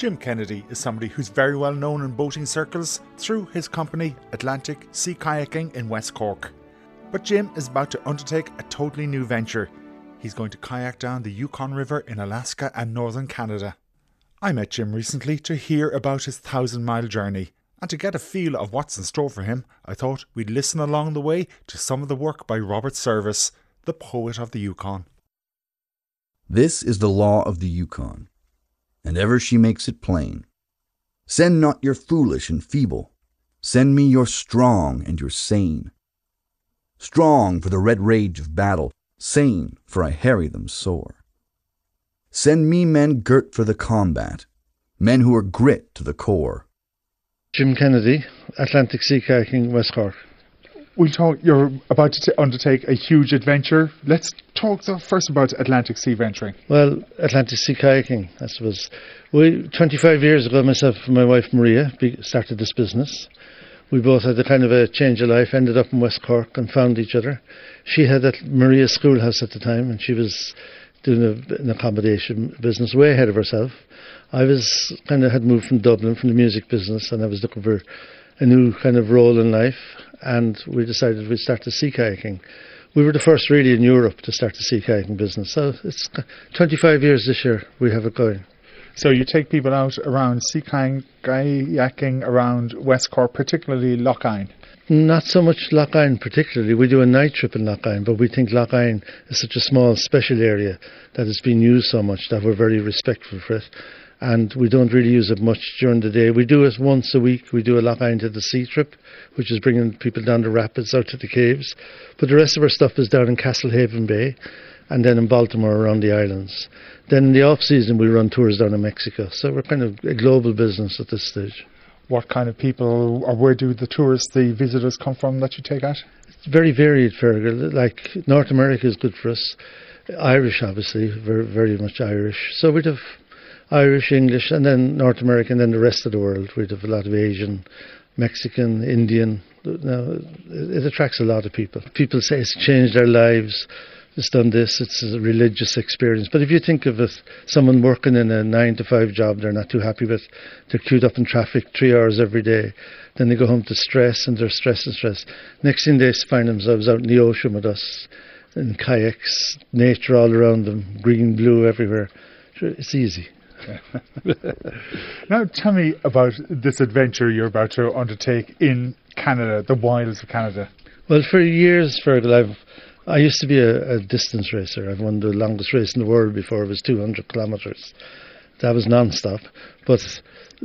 Jim Kennedy is somebody who's very well known in boating circles through his company Atlantic Sea Kayaking in West Cork. But Jim is about to undertake a totally new venture. He's going to kayak down the Yukon River in Alaska and northern Canada. I met Jim recently to hear about his 1,000-mile journey, and to get a feel of what's in store for him, I thought we'd listen along the way to some of the work by Robert Service, the poet of the Yukon. This is the law of the Yukon, and ever she makes it plain. Send not your foolish and feeble, send me your strong and your sane. Strong for the red rage of battle, sane for I harry them sore. Send me men girt for the combat, men who are grit to the core. Jim Kennedy, Atlantic Sea Kayaking, West Cork. We'll talk, you're about to undertake a huge adventure. Let's talk first about Atlantic Sea venturing. Well, Atlantic Sea Kayaking, I suppose. 25 years ago, myself and my wife Maria started this business. We both had a kind of a change of life, ended up in West Cork and found each other. She had at Maria's schoolhouse at the time, and she was doing an accommodation business way ahead of herself. I was had moved from Dublin from the music business, and I was looking for a new kind of role in life, and we decided we'd start the sea kayaking. We were the first really in Europe to start the sea kayaking business, so it's 25 years this year we have it going. So you take people out around sea kayaking around West Cork, particularly Lough-Ine? Not so much Lough-Ine particularly. We do a night trip in Lough-Ine, but we think Lough-Ine is such a small special area that it's been used so much that we're very respectful for it. And we don't really use it much during the day. We do it once a week. We do a Lough-Ine to the sea trip, which is bringing people down the rapids out to the caves. But the rest of our stuff is down in Castlehaven Bay and then in Baltimore around the islands. Then in the off-season we run tours down in Mexico. So we're kind of a global business at this stage. What kind of people, or where do the tourists, the visitors come from that you take out? It's very varied, Fergal. Like North America is good for us. Irish, obviously, very, very much Irish. So we'd have Irish, English, and then North American, and then the rest of the world. We'd have a lot of Asian, Mexican, Indian. Now, it attracts a lot of people. People say it's changed their lives. It's done this. It's a religious experience. But if you think of it, someone working in a 9-to-5 job they're not too happy with, they're queued up in traffic 3 hours every day. Then they go home to stress, and they're stressed and stressed. Next thing they find themselves out in the ocean with us, in kayaks, nature all around them, green, blue everywhere. Sure, it's easy. Now tell me about this adventure you're about to undertake in Canada, the wilds of Canada. Well, for years, Fergal, I used to be a distance racer. I've won the longest race in the world before. It was 200 kilometres. That was non-stop. But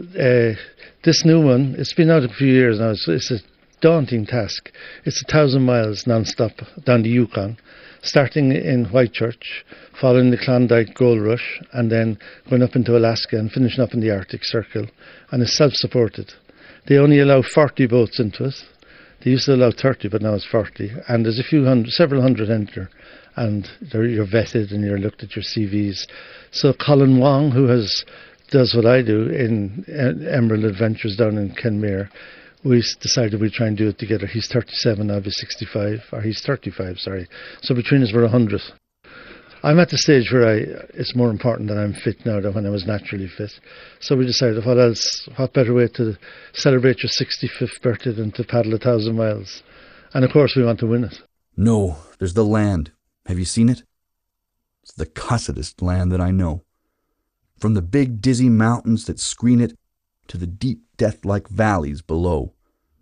this new one, it's been out a few years now. It's a daunting task. It's 1,000 miles non-stop down the Yukon, starting in Whitechurch, following the Klondike Gold Rush, and then going up into Alaska and finishing up in the Arctic Circle. And it's self-supported. They only allow 40 boats into it. They used to allow 30, but now it's 40. And there's several hundred enter. And you're vetted and you're looked at your CVs. So Colin Wong, who does what I do in Emerald Adventures down in Kenmare, we decided we'd try and do it together. He's 37, I'll be 65, or he's 35, sorry. So between us we're 100. I'm at the stage where it's more important that I'm fit now than when I was naturally fit. So we decided, what better way to celebrate your 65th birthday than to paddle 1,000 miles? And of course we want to win it. No, there's the land. Have you seen it? It's the cussedest land that I know. From the big dizzy mountains that screen it to the deep death-like valleys below.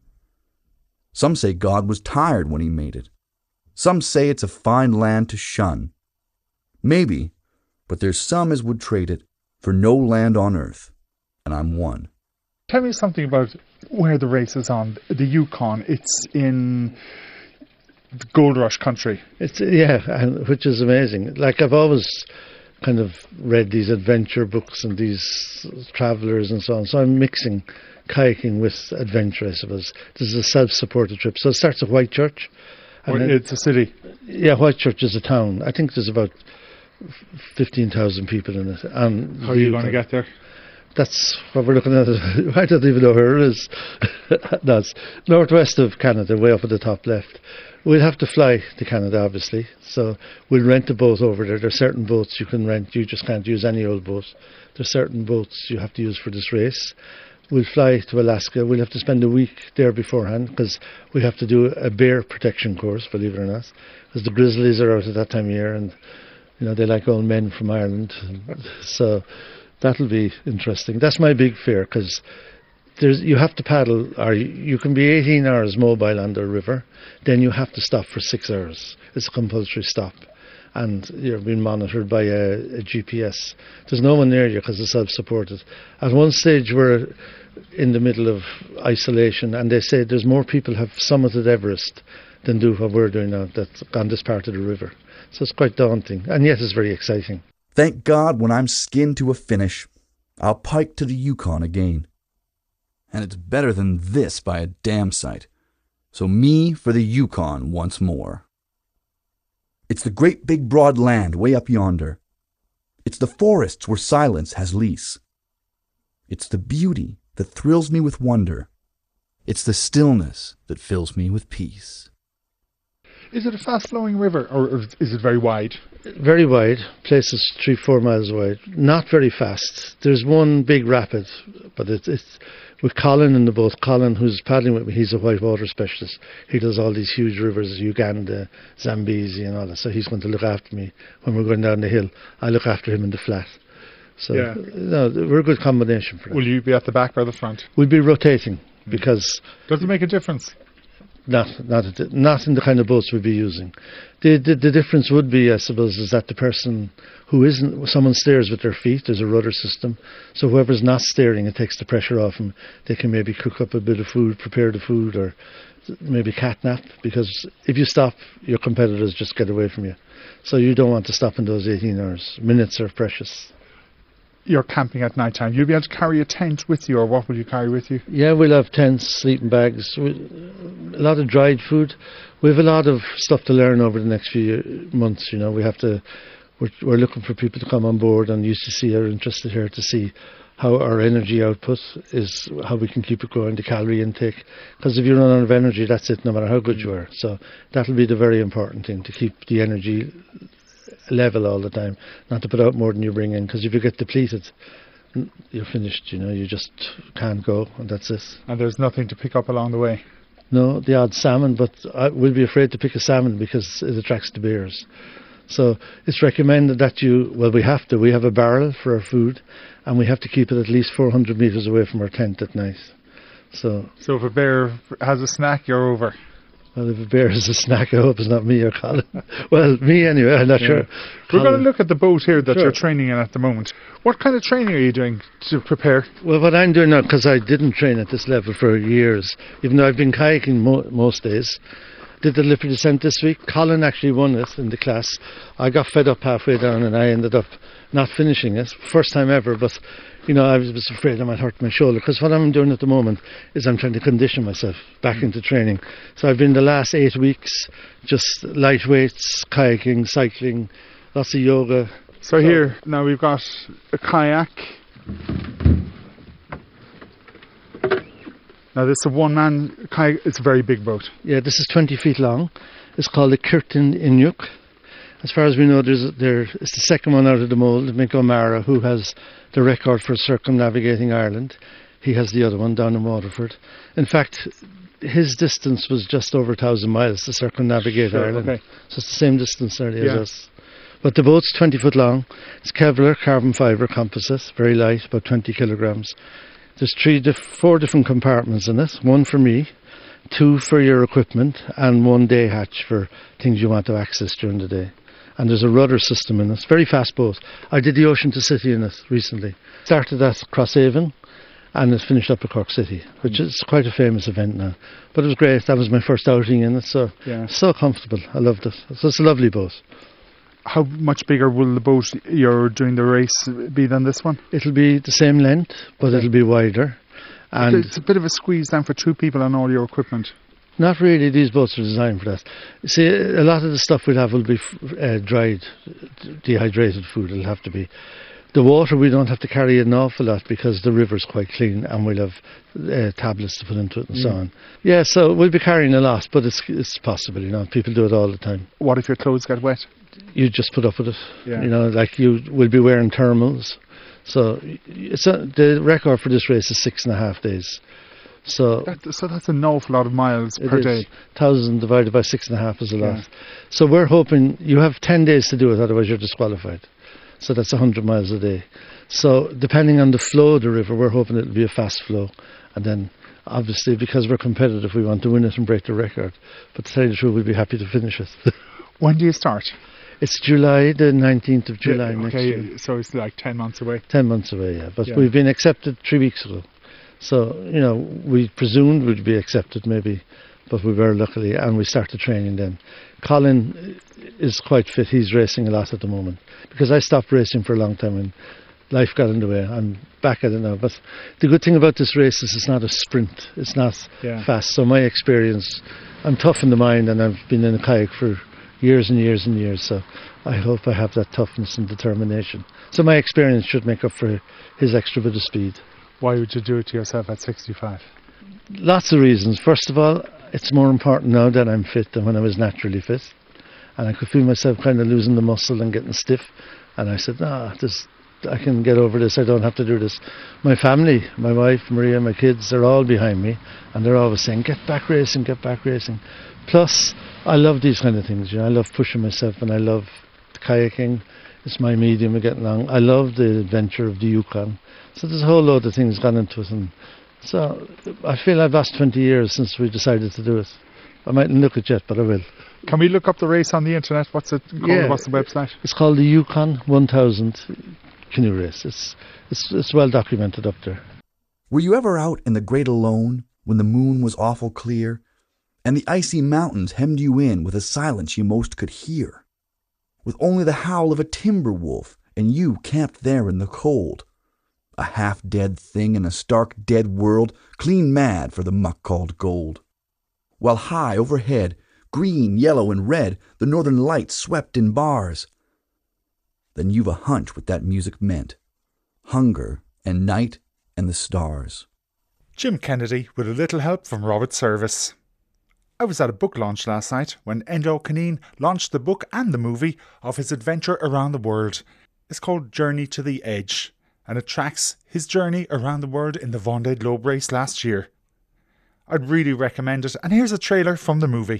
Some say God was tired when he made it. Some say it's a fine land to shun. Maybe, but there's some as would trade it for no land on earth, and I'm one. Tell me something about where the race is on. The Yukon, it's in the Gold Rush country. Which is amazing. Like, I've always kind of read these adventure books and these travellers and so on, so I'm mixing kayaking with adventure, I suppose. This is a self-supported trip. So it starts at Whitechurch. It's a city. Yeah, Whitechurch is a town. I think there's about 15,000 people in it. How are you going to get there? That's what we're looking at. I don't even know where it is. That's northwest of Canada, way up at the top left. We'll have to fly to Canada, obviously. So we'll rent a boat over there. There's certain boats you can rent. You just can't use any old boat. There's certain boats you have to use for this race. We'll fly to Alaska. We'll have to spend a week there beforehand because we have to do a bear protection course, believe it or not, because the grizzlies are out at that time of year, and they like old men from Ireland. So that'll be interesting. That's my big fear, because you have to paddle, or you can be 18 hours mobile on the river, then you have to stop for 6 hours. It's a compulsory stop, and you're being monitored by a GPS. There's no one near you because it's self-supported. At one stage we're in the middle of isolation, and they say there's more people have summited Everest than do what we're doing now, that's on this part of the river. So it's quite daunting, and yet it's very exciting. Thank God when I'm skinned to a finish, I'll pike to the Yukon again. And it's better than this by a damn sight. So me for the Yukon once more. It's the great big broad land way up yonder. It's the forests where silence has lease. It's the beauty that thrills me with wonder. It's the stillness that fills me with peace. Is it a fast-flowing river, or is it very wide? Very wide, places 3-4 miles wide. Not very fast. There's one big rapid, but it's with Colin in the boat. Colin, who's paddling with me, he's a whitewater specialist. He does all these huge rivers, Uganda, Zambezi and all that. So he's going to look after me when we're going down the hill. I look after him in the flat. So we're a good combination for that. Will you be at the back or the front? We'll be rotating because... Does it make a difference? Not in the kind of boats we'd be using. The difference would be, I suppose, is that the person who isn't, someone steers with their feet. There's a rudder system, so whoever's not steering, it takes the pressure off them. They can maybe cook up a bit of food, prepare the food, or maybe catnap. Because if you stop, your competitors just get away from you. So you don't want to stop in those 18 hours. Minutes are precious. You're camping at night time. You'll be able to carry a tent with you, or what will you carry with you? Yeah, we'll have tents, sleeping bags, a lot of dried food. We have a lot of stuff to learn over the next few months. We're looking for people to come on board, and UCC are interested here to see how our energy output is, how we can keep it going, the calorie intake. Because if you run out of energy, that's it, no matter how good you are. So that'll be the very important thing, to keep the energy level all the time, not to put out more than you bring in, because if you get depleted, you're finished. You just can't go, and that's it. And there's nothing to pick up along the way? No, the odd salmon, but we'll be afraid to pick a salmon because it attracts the bears. So it's recommended that we have a barrel for our food, and we have to keep it at least 400 metres away from our tent at night. So if a bear has a snack, you're over. Well, if a bear has a snack, I hope it's not me or Colin. Well, me anyway, I'm not sure. We're going to look at the boat here that you're training in at the moment. What kind of training are you doing to prepare? Well, what I'm doing now, because I didn't train at this level for years, even though I've been kayaking most days, did the Liffey descent this week. Colin actually won it in the class. I got fed up halfway down and I ended up not finishing it. First time ever, but I was afraid I might hurt my shoulder, because what I'm doing at the moment is I'm trying to condition myself back into training. So I've been the last 8 weeks just light weights, kayaking, cycling, lots of yoga. So here, now we've got a kayak. Now this is a one-man kayak. It's a very big boat. Yeah, this is 20 feet long. It's called the Kirtin Inuk. As far as we know, it's the second one out of the mold, Mick O'Mara, who has the record for circumnavigating Ireland. He has the other one down in Waterford. In fact, his distance was just over 1,000 miles to circumnavigate Ireland. Okay. So it's the same distance nearly as us. But the boat's 20 foot long. It's Kevlar carbon fibre composite, very light, about 20 kilograms. There's 4 different compartments in it. One for me, 2 for your equipment, and 1 day hatch for things you want to access during the day. And there's a rudder system in it. It's a very fast boat. I did the Ocean to City in it recently. Started at Crosshaven and it finished up at Cork City, which is quite a famous event now. But it was great. That was my first outing in it, so comfortable. I loved it. So it's a lovely boat. How much bigger will the boat you're doing the race be than this one? It'll be the same length, but it'll be wider. And it's a bit of a squeeze down for 2 people and all your equipment. Not really. These boats are designed for that. See, a lot of the stuff we'll have will be dried, dehydrated food. It'll have to be. The water, we don't have to carry an awful lot because the river's quite clean, and we'll have tablets to put into it and so on. Yeah, so we'll be carrying a lot, but it's possible, you know. People do it all the time. What if your clothes get wet? You just put up with it. Yeah. You know, like you will be wearing thermals. So the record for this race is 6.5 days. So that's an awful lot of miles per day. 1,000 divided by 6.5 is a lot. Yeah. So we're hoping you have 10 days to do it, otherwise you're disqualified. So that's 100 miles a day. So depending on the flow of the river, we're hoping it'll be a fast flow. And then obviously, because we're competitive, we want to win it and break the record. But to tell you the truth, we'll be happy to finish it. When do you start? It's July, the 19th of July next year. So it's like 10 months away. 10 months away, yeah. But we've been accepted 3 weeks ago. So, you know, we presumed we'd be accepted maybe, but we were luckily, and we started training then. Colin is quite fit. He's racing a lot at the moment because I stopped racing for a long time and life got in the way. I'm back at it now. But the good thing about this race is it's not a sprint. It's not fast. So my experience, I'm tough in the mind, and I've been in a kayak for years and years and years. So I hope I have that toughness and determination. So my experience should make up for his extra bit of speed. Why would you do it to yourself at 65? Lots of reasons. First of all, it's more important now that I'm fit than when I was naturally fit. And I could feel myself kind of losing the muscle and getting stiff. And I said, I can get over this. I don't have to do this. My family, my wife, Maria, my kids, they're all behind me. And they're always saying, get back racing, get back racing. Plus, I love these kind of things. You know, I love pushing myself, and I love kayaking. It's my medium of getting along. I love the adventure of the Yukon. So there's a whole load of things gone into it. And so I feel I've lost 20 years since we decided to do it. I mightn't look it yet, but I will. Can we look up the race on the internet? What's it called? Yeah. What's the website? It's called the Yukon 1000 canoe race. It's well documented up there. Were you ever out in the Great Alone when the moon was awful clear, and the icy mountains hemmed you in with a silence you most could hear, with only the howl of a timber wolf, and you camped there in the cold, a half-dead thing in a stark dead world, clean mad for the muck called gold? While high overhead, green, yellow, and red, the northern lights swept in bars. Then you've a hunch what that music meant. Hunger and night and the stars. Jim Kennedy with a little help from Robert Service. I was at a book launch last night when Enda O'Caneen launched the book and the movie of his adventure around the world. It's called Journey to the Edge, and it tracks his journey around the world in the Vendée Globe race last year. I'd really recommend it, and here's a trailer from the movie.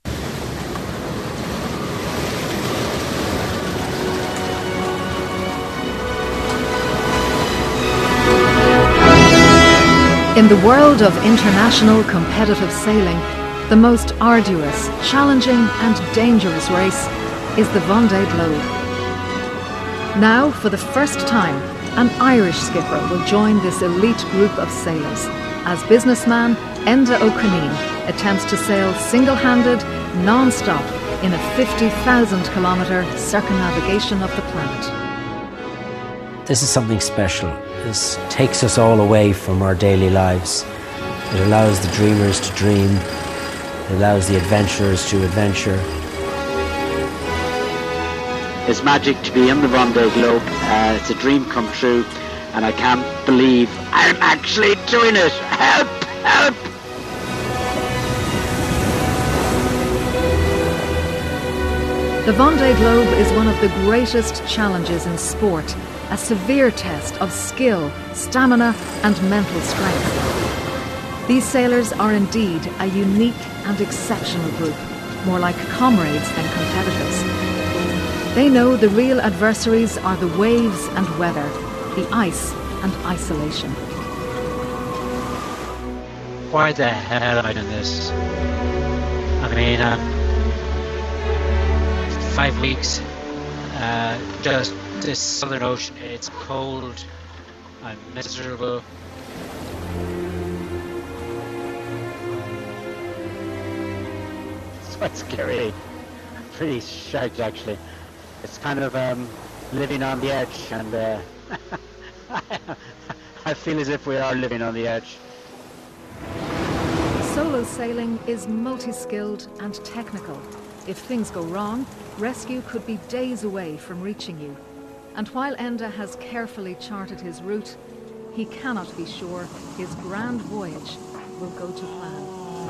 In the world of international competitive sailing, the most arduous, challenging and dangerous race is the Vendée Globe. Now, for the first time, an Irish skipper will join this elite group of sailors as businessman Enda O'Caneen attempts to sail single-handed, non-stop in a 50,000-kilometre circumnavigation of the planet. This is something special. This takes us all away from our daily lives. It allows the dreamers to dream. It allows the adventurers to adventure. It's magic to be in the Vendée Globe. It's a dream come true, and I can't believe I'm actually doing it. Help! Help! The Vendée Globe is one of the greatest challenges in sport, a severe test of skill, stamina and mental strength. These sailors are indeed a unique and exceptional group, more like comrades than competitors. They know the real adversaries are the waves and weather, the ice and isolation. Why the hell am I doing this? I mean, 5 weeks, just this Southern Ocean, it's cold, I'm miserable. It's quite scary, pretty shocked actually. It's kind of living on the edge, and I feel as if we are living on the edge. Solo sailing is multi-skilled and technical. If things go wrong, rescue could be days away from reaching you. And while Enda has carefully charted his route, he cannot be sure his grand voyage will go to plan.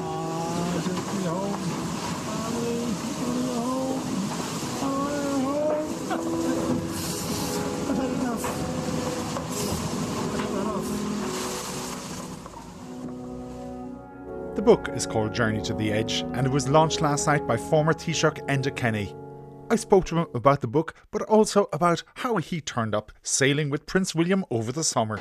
The book is called Journey to the Edge, and it was launched last night by former Taoiseach Enda Kenny. I spoke to him about the book, but also about how he turned up sailing with Prince William over the summer.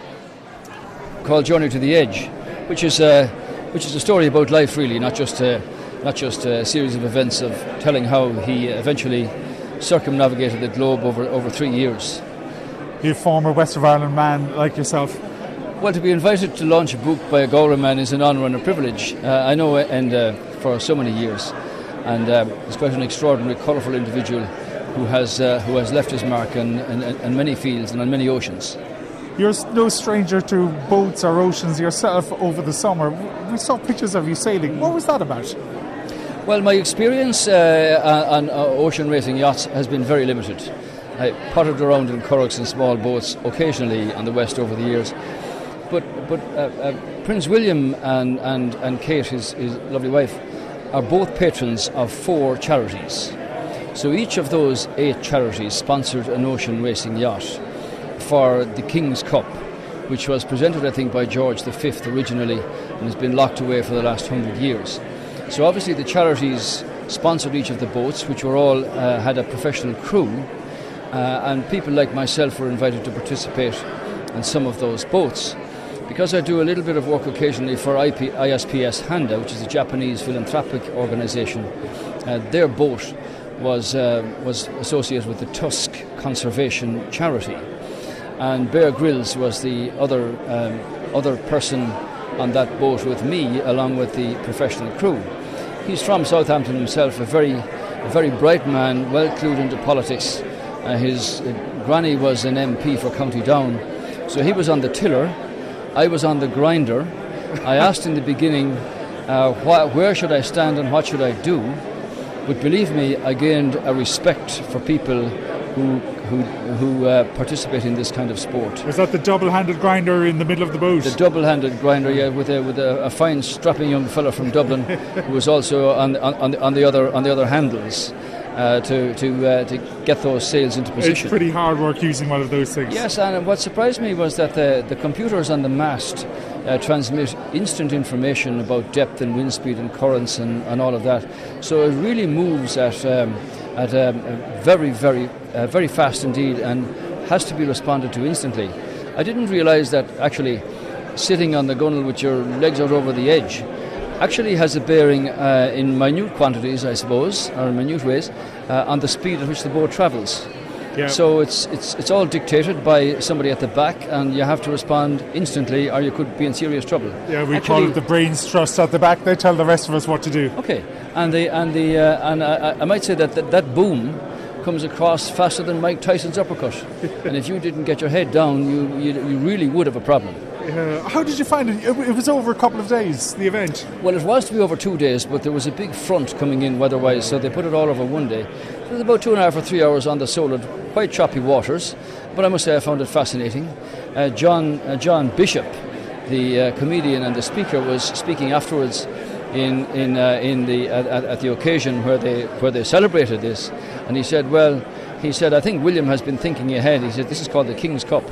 Called Journey to the Edge, which is a story about life, really, not just a series of events of telling how he eventually circumnavigated the globe over 3 years. You former West of Ireland man like yourself. Well, to be invited to launch a book by a Galway man is an honour and a privilege. I know Enda for so many years, and he's quite an extraordinary, colourful individual who has left his mark in many fields and on many oceans. You're no stranger to boats or oceans yourself over the summer. We saw pictures of you sailing. What was that about? Well, my experience on ocean racing yachts has been very limited. I potted around in curraghs and small boats occasionally on the west over the years. But Prince William and Kate, his lovely wife, are both patrons of 4 charities. So each of those 8 charities sponsored an ocean racing yacht for the King's Cup, which was presented, I think, by George V originally and has been locked away for the last 100 years. So obviously the charities sponsored each of the boats, which were all had a professional crew, and people like myself were invited to participate in some of those boats. Because I do a little bit of work occasionally for ISPS Handa, which is a Japanese philanthropic organisation, their boat was associated with the Tusk Conservation Charity, and Bear Grylls was the other person on that boat with me, along with the professional crew. He's from Southampton himself, a very bright man, well clued into politics. His granny was an MP for County Down, so he was on the tiller. I was on the grinder. I asked in the beginning, where should I stand and what should I do? But believe me, I gained a respect for people who participate in this kind of sport. Was that the double-handed grinder in the middle of the boat? The double-handed grinder, yeah, with a fine, strapping young fellow from Dublin who was also on the other handles. To get those sails into position. It's pretty hard work using one of those things. Yes, and what surprised me was that the computers on the mast transmit instant information about depth and wind speed and currents and all of that. So it really moves at very fast indeed, and has to be responded to instantly. I didn't realise that actually sitting on the gunnel with your legs out over the edge actually has a bearing in minute quantities, I suppose, or in minute ways, on the speed at which the boat travels. Yeah. So it's all dictated by somebody at the back, and you have to respond instantly, or you could be in serious trouble. Yeah, we call it the brains trust at the back. They tell the rest of us what to do. Okay, and I might say that boom comes across faster than Mike Tyson's uppercut, and if you didn't get your head down, you really would have a problem. How did you find it? It was over a couple of days, the event. Well, it was to be over 2 days, but there was a big front coming in weather-wise, so they put it all over one day. It was about 2.5 or 3 hours on the Solid, quite choppy waters, but I must say I found it fascinating. John Bishop, the comedian and the speaker, was speaking afterwards at the occasion where they celebrated this, and he said, I think William has been thinking ahead. He said, this is called the King's Cup.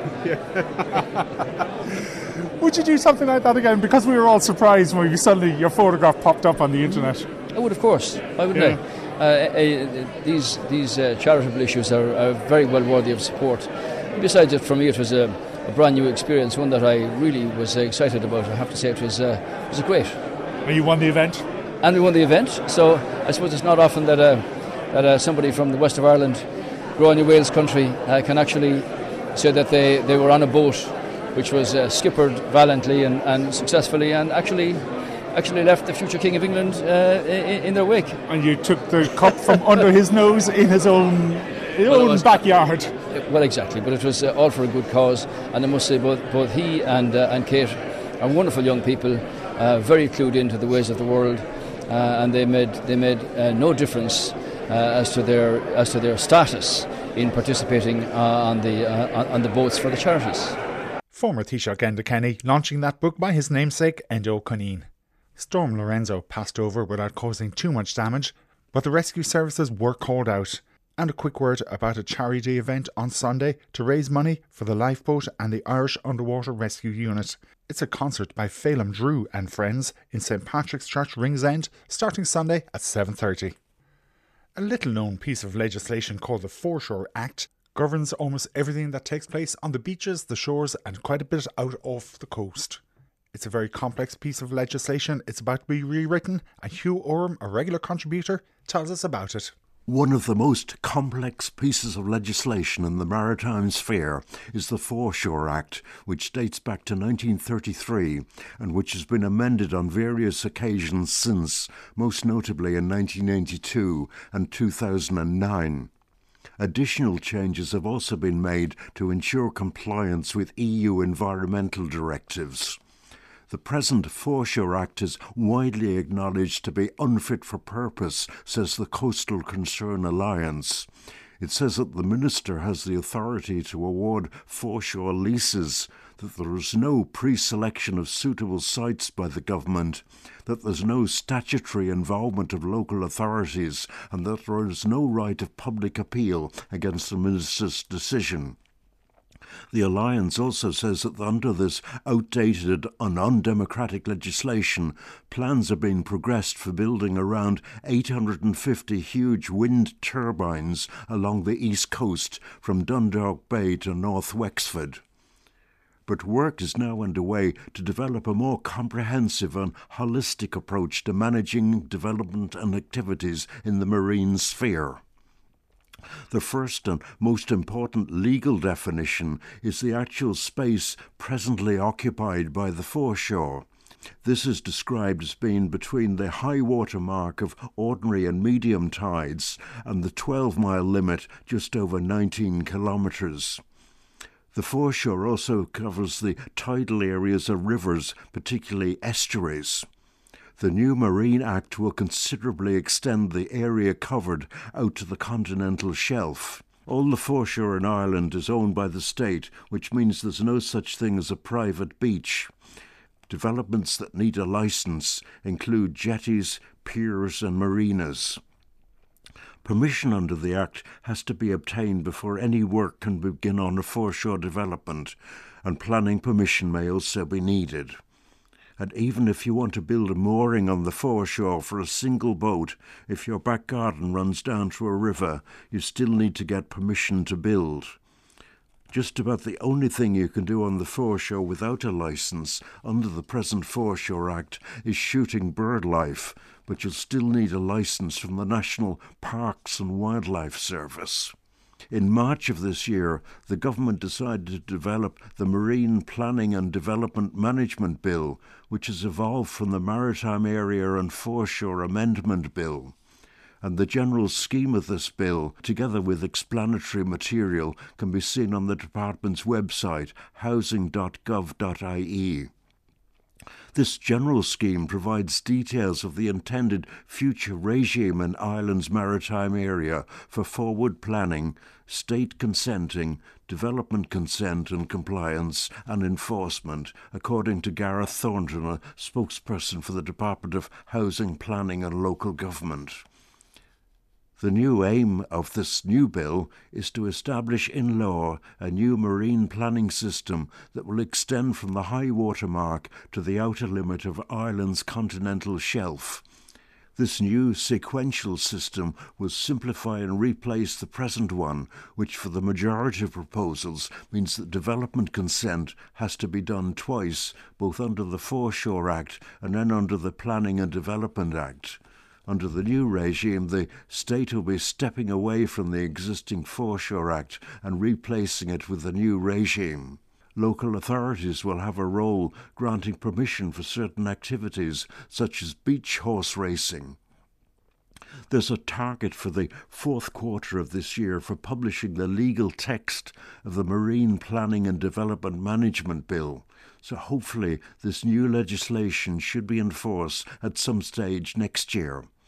Would you do something like that again? Because we were all surprised when your photograph popped up on the internet. I would, of course. Why wouldn't I? These charitable issues are very well worthy of support. Besides it, for me, it was a brand new experience, one that I really was excited about. I have to say it was great. And you won the event? And we won the event. So I suppose it's not often that somebody from the west of Ireland, growing in Wales country, can actually say that they were on a boat which was skippered valiantly and successfully, and actually left the future King of England in their wake. And you took the cup from under his nose in his own backyard. Well, exactly, but it was all for a good cause, and I must say both he and Kate are wonderful young people, very clued into the ways of the world, and they made no difference as to their status in participating on the boats for the charities. Former Taoiseach Enda Kenny launching that book by his namesake Enda Cunneen. Storm Lorenzo passed over without causing too much damage, but the rescue services were called out. And a quick word about a charity event on Sunday to raise money for the lifeboat and the Irish Underwater Rescue Unit. It's a concert by Phelim Drew and friends in St Patrick's Church, Ringsend, starting Sunday at 7:30. A little-known piece of legislation called the Foreshore Act governs almost everything that takes place on the beaches, the shores and quite a bit out off the coast. It's a very complex piece of legislation. It's about to be rewritten, and Hugh Oram, a regular contributor, tells us about it. One of the most complex pieces of legislation in the maritime sphere is the Foreshore Act, which dates back to 1933 and which has been amended on various occasions since, most notably in 1992 and 2009. Additional changes have also been made to ensure compliance with EU environmental directives. The present Foreshore Act is widely acknowledged to be unfit for purpose, says the Coastal Concern Alliance. It says that the Minister has the authority to award foreshore leases, that there is no pre-selection of suitable sites by the government, that there is no statutory involvement of local authorities, and that there is no right of public appeal against the Minister's decision. The Alliance also says that under this outdated and undemocratic legislation, plans are being progressed for building around 850 huge wind turbines along the east coast from Dundalk Bay to North Wexford. But work is now underway to develop a more comprehensive and holistic approach to managing development and activities in the marine sphere. The first and most important legal definition is the actual space presently occupied by the foreshore. This is described as being between the high water mark of ordinary and medium tides and the 12-mile limit just over 19 kilometres. The foreshore also covers the tidal areas of rivers, particularly estuaries. The new Marine Act will considerably extend the area covered out to the continental shelf. All the foreshore in Ireland is owned by the state, which means there's no such thing as a private beach. Developments that need a licence include jetties, piers and marinas. Permission under the Act has to be obtained before any work can begin on a foreshore development, and planning permission may also be needed. And even if you want to build a mooring on the foreshore for a single boat, if your back garden runs down to a river, you still need to get permission to build. Just about the only thing you can do on the foreshore without a licence under the present Foreshore Act is shooting bird life, but you'll still need a licence from the National Parks and Wildlife Service. In March of this year, the government decided to develop the Marine Planning and Development Management Bill, which has evolved from the Maritime Area and Foreshore Amendment Bill. And the general scheme of this bill, together with explanatory material, can be seen on the department's website, housing.gov.ie. This general scheme provides details of the intended future regime in Ireland's maritime area for forward planning, state consenting, development consent and compliance and enforcement, according to Gareth Thornton, a spokesperson for the Department of Housing, Planning and Local Government. The new aim of this new bill is to establish in law a new marine planning system that will extend from the high water mark to the outer limit of Ireland's continental shelf. This new sequential system will simplify and replace the present one, which for the majority of proposals means that development consent has to be done twice, both under the Foreshore Act and then under the Planning and Development Act. Under the new regime, the state will be stepping away from the existing Foreshore Act and replacing it with the new regime. Local authorities will have a role granting permission for certain activities, such as beach horse racing. There's a target for the fourth quarter of this year for publishing the legal text of the Marine Planning and Development Management Bill. So hopefully this new legislation should be in force at some stage next year.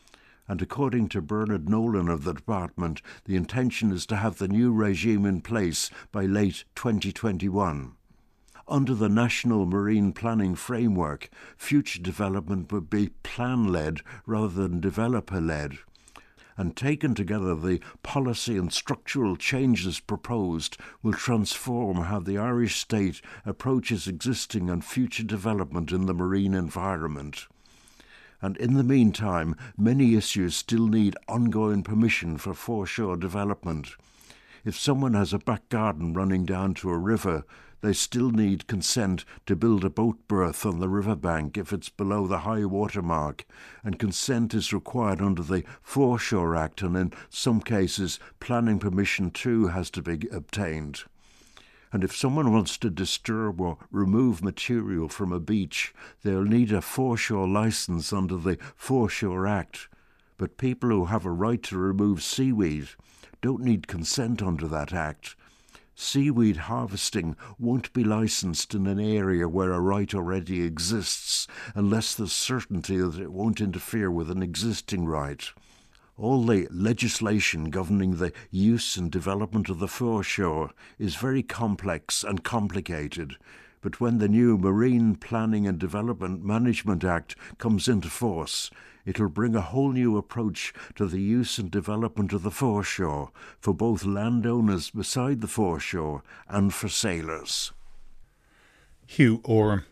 And according to Bernard Nolan of the department, the intention is to have the new regime in place by late 2021. Under the National Marine Planning Framework, future development would be plan-led rather than developer-led. And taken together, the policy and structural changes proposed will transform how the Irish state approaches existing and future development in the marine environment. And in the meantime, many issues still need ongoing permission for foreshore development. If someone has a back garden running down to a river, they still need consent to build a boat berth on the riverbank if it's below the high water mark, and consent is required under the Foreshore Act, and in some cases planning permission too has to be obtained. And if someone wants to disturb or remove material from a beach, they'll need a foreshore licence under the Foreshore Act. But people who have a right to remove seaweed don't need consent under that act. Seaweed harvesting won't be licensed in an area where a right already exists, unless there's certainty that it won't interfere with an existing right. All the legislation governing the use and development of the foreshore is very complex and complicated, but when the new Marine Planning and Development Management Act comes into force, it'll bring a whole new approach to the use and development of the foreshore for both landowners beside the foreshore and for sailors. Hugh Oram,